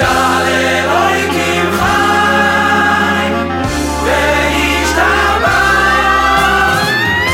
יגדל אלוהים חי וישתבח.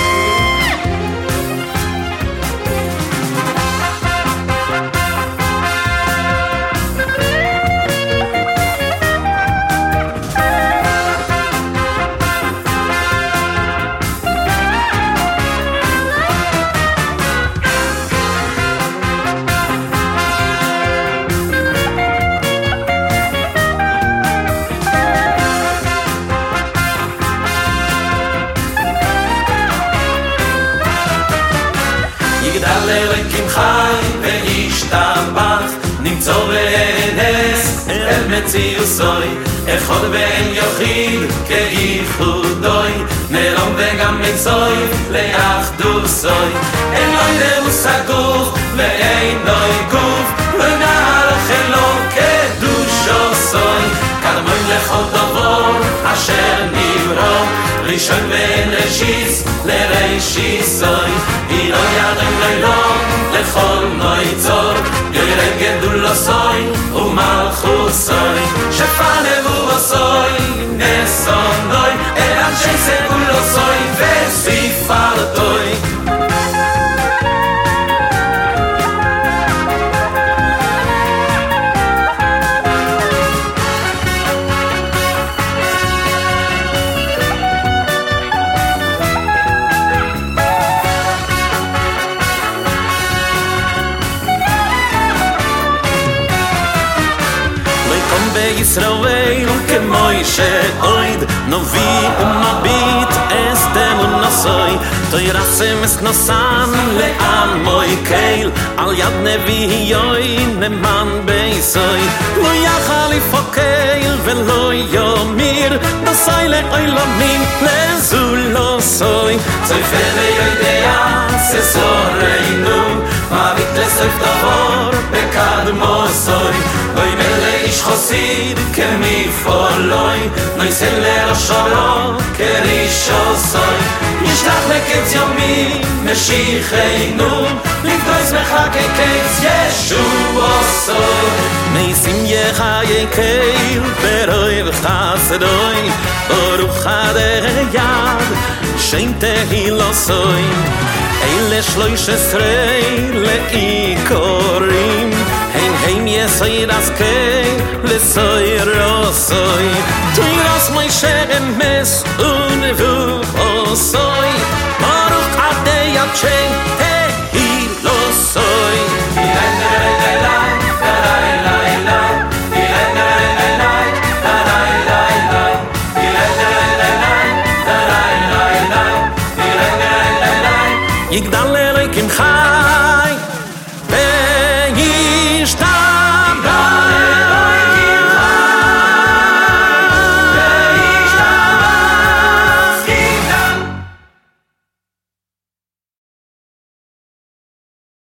יגדל אלוהים חי וישתבח, נמצוא ואנס אל מציאוסוי, אחד ואין יחיד כייחודוי, נרום וגם מצוי לאחדוסוי. אין לו נמושג גוף ואין לו גוף, ונערך אלו קדושוסוי, קדמוי לכל דבר אשר נברא, ראשון ואין ראשיס לראשיסוי, היא לא ידם לילום לכל נויצור, גרם גדולוסוי ומלכוסוי, שפנבוסוי נסונוי, אל אנשי סגולוסוי וסיפרתוי. בישראל כמוי שאויד נביא ומביט אסתם ונוסוי, תוירסם אסנוסן לעמוי קייל, על יד נביאוי נמן ביסוי, לא יחל יפוקל ולא יומיר, נוסוי לאוילומים לזולוסוי, צויפה ויודע ססורנו, מביט לסוף דבר בקדמוסוי, בואי מלא איש חוסיד כמפעולוי, נויסל לראשו כרישוסוי, ישלח לקץ יומי משיחנו, לבדוי שמחה כקץ ישועוסוי. ניסים יחי קייל ברוי וחסדוי, ברוך הדייד שם תהילוסוי, אלה 13 לאיקורים, הם יסויר עסקי לסויר רוסוי, תוירס מוישה אמס ונבוכוסוי, ברוך עדי עד שם תהילוסוי. יגדל אלוהים חי